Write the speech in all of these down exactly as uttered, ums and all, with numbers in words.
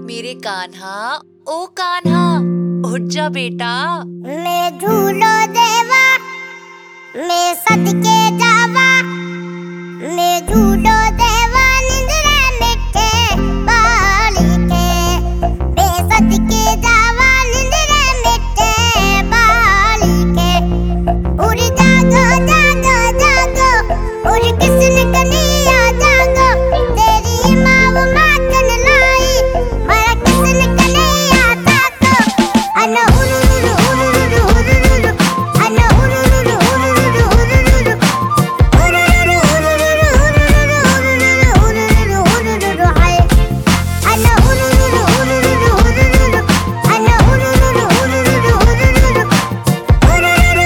मेरे कान्हा, ओ कान्हा, उठ जा बेटा। मैं झूलो देवा, मैं सदके जावा, मैं झूलो देवा निंद्रा मिठे बाली के, मैं सदके जावा निंद्रा मिठे बाली के। उड़ जागो जागो जागो, उड़ किस्न कनिया जागो, तेरी माँ माखन लाई, मारा किस्न कनिया जागो। अना उरुरु उरुरु उरुरु, अना उरुरु उरुरु उरुरु, उरुरु उरुरु उरुरु उरुरु उरुरु हाय। अना उरुरु उरुरु उरुरु, अना उरुरु उरुरु उरुरु, उरुरु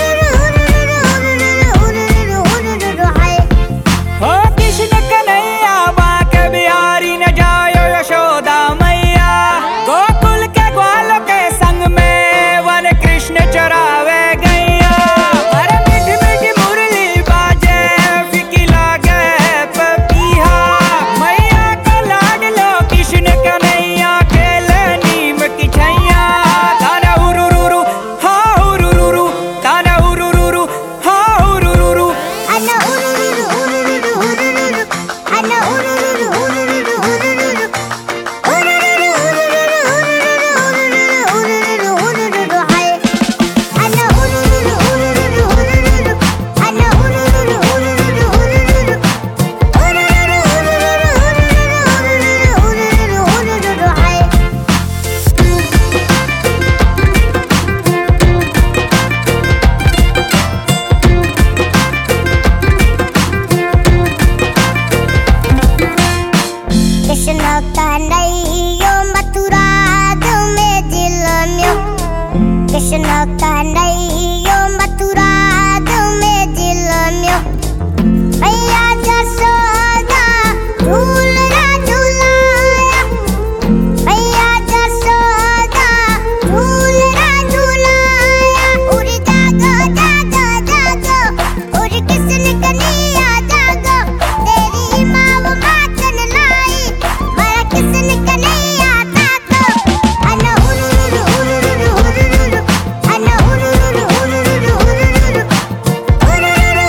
उरुरु उरुरु हाय। हो कृष्ण कन्हैया बांके बिहारी न जायो यशोदा मैया, गोकुल के ग्वालों के संग में वन कृष्ण चरावे गैया। अरे मीठी मीठी मुरली बाजे, फीकी लागे पपीहा, मैया को लाड लो कृष्ण कन्हैया, खेले नीम की छैया। ताना उरुरुरु हा उरुरुरु, ताना उरुरुरु हा उरुरुरु। अना उरुरु उरुरु उरुरु, अना उरुरु उरुरु उरुरु, उरुरु उरुरु उरुरु हाय। अना उरुरु उरुरु उरुरु, अना उरुरु उरुरु उरुरु, उरुरु उरुरु उरुरु हाय। कृष्ण कन्हैया मथुरा में जिलम्यो, कृष्ण कन्हैया मथुरा में जिलम्यो। मैया जसोदा झूलना झूलाया, मैया जसोदा झूलना झूलाया। उड़ जागो जागो जागो, उड़ किस्न कनिया जागो, तेरी माँ माखन लाई, मारा किस्न कनिया जागो। अना उरुरु उरुरु उरुरु, अना उरुरु उरुरु उरुरु, उरुरु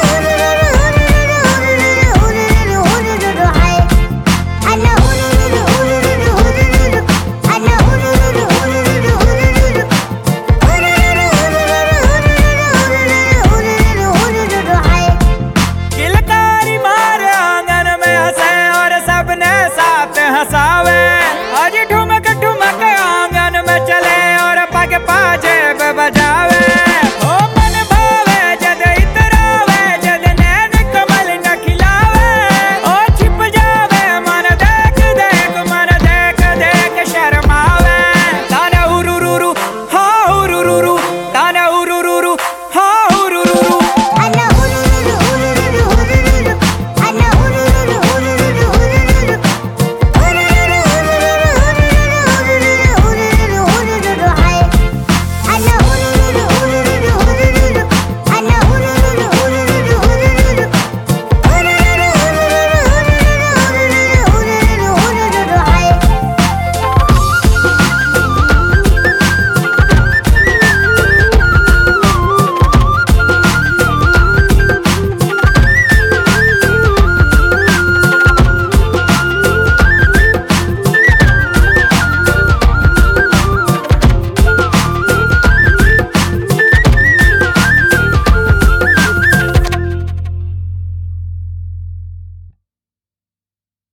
उरुरु उरुरु हाय। अना उरुरु उरुरु उरुरु, अना उरुरु उरुरु उरुरु, उरुरु उरुरु हाय। किलकारी मारे आंगन में हंसे और सबने साथ हंसावे, आज ठुमक